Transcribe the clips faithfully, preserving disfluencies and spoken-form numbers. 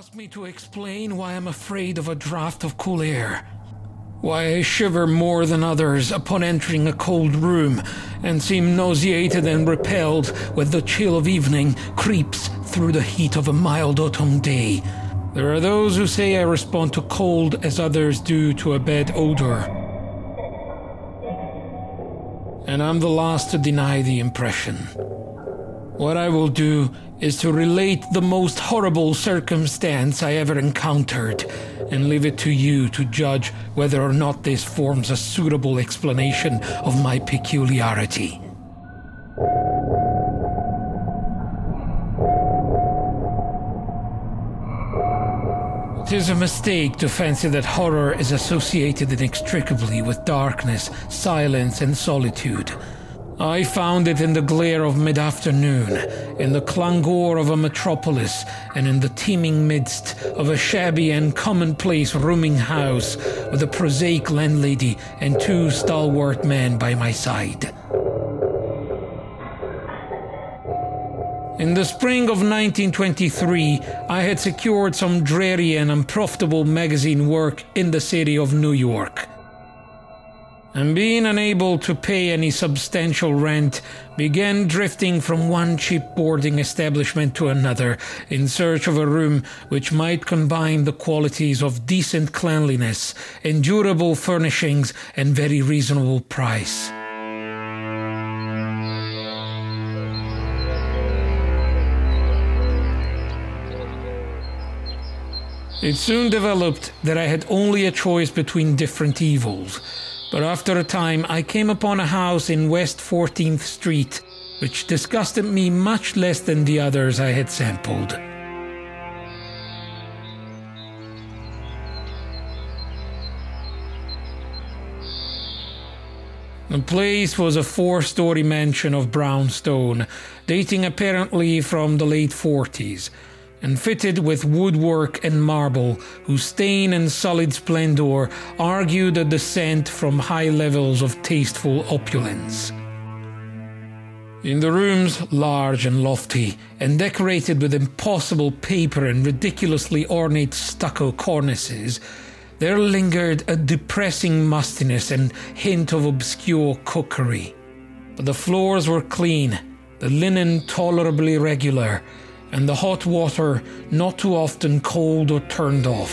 ask me to explain why I'm afraid of a draught of cool air. Why I shiver more than others upon entering a cold room and seem nauseated and repelled when the chill of evening creeps through the heat of a mild autumn day. There are those who say I respond to cold as others do to a bad odor. And I'm the last to deny the impression. What I will do is to relate the most horrible circumstance I ever encountered and leave it to you to judge whether or not this forms a suitable explanation of my peculiarity. It is a mistake to fancy that horror is associated inextricably with darkness, silence, and solitude. I found it in the glare of mid-afternoon, in the clangor of a metropolis, and in the teeming midst of a shabby and commonplace rooming house with a prosaic landlady and two stalwart men by my side. In the spring of nineteen twenty-three, I had secured some dreary and unprofitable magazine work in the city of New York. And being unable to pay any substantial rent, began drifting from one cheap boarding establishment to another in search of a room which might combine the qualities of decent cleanliness, endurable furnishings, and very reasonable price. It soon developed that I had only a choice between different evils. But after a time, I came upon a house in West fourteenth Street, which disgusted me much less than the others I had sampled. The place was a four-story mansion of brown stone, dating apparently from the late forties, and fitted with woodwork and marble, whose stain and solid splendor argued a descent from high levels of tasteful opulence. In the rooms, large and lofty, and decorated with impossible paper and ridiculously ornate stucco cornices, there lingered a depressing mustiness and hint of obscure cookery. But the floors were clean, the linen tolerably regular, and the hot water not too often cold or turned off.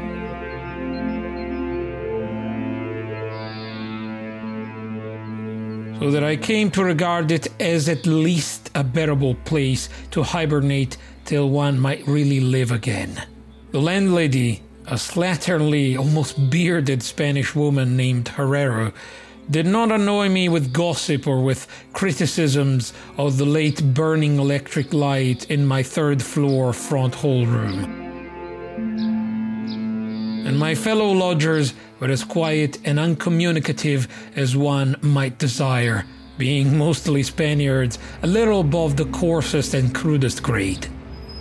So that I came to regard it as at least a bearable place to hibernate till one might really live again. The landlady, a slatternly, almost bearded Spanish woman named Herrero, did not annoy me with gossip or with criticisms of the late burning electric light in my third floor front hall room. And my fellow lodgers were as quiet and uncommunicative as one might desire, being mostly Spaniards, a little above the coarsest and crudest grade.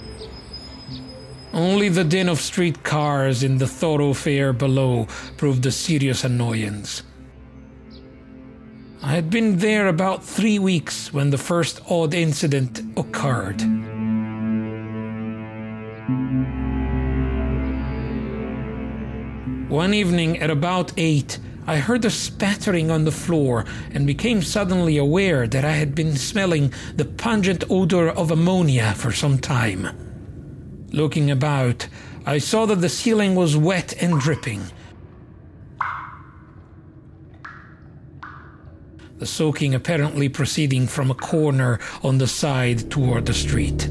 Only the din of street cars in the thoroughfare below proved a serious annoyance. I had been there about three weeks when the first odd incident occurred. One evening at about eight, I heard a spattering on the floor and became suddenly aware that I had been smelling the pungent odor of ammonia for some time. Looking about, I saw that the ceiling was wet and dripping. The soaking apparently proceeding from a corner on the side toward the street.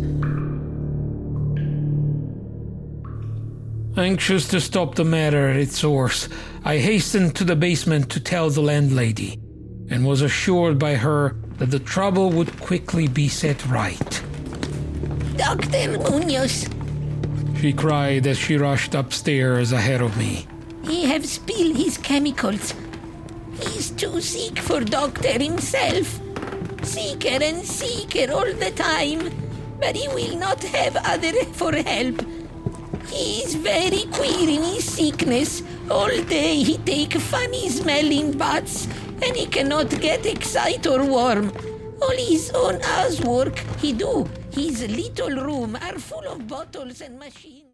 Anxious to stop the matter at its source, I hastened to the basement to tell the landlady, and was assured by her that the trouble would quickly be set right. Doctor Munoz, she cried as she rushed upstairs ahead of me. he have spilled his chemicals. He's too sick for doctor himself. Sicker and sicker all the time, but he will not have other for help. He is very queer in his sickness. All day he take funny smelling baths, and he cannot get excite or warm. All his own housework he do. His little room are full of bottles and machines.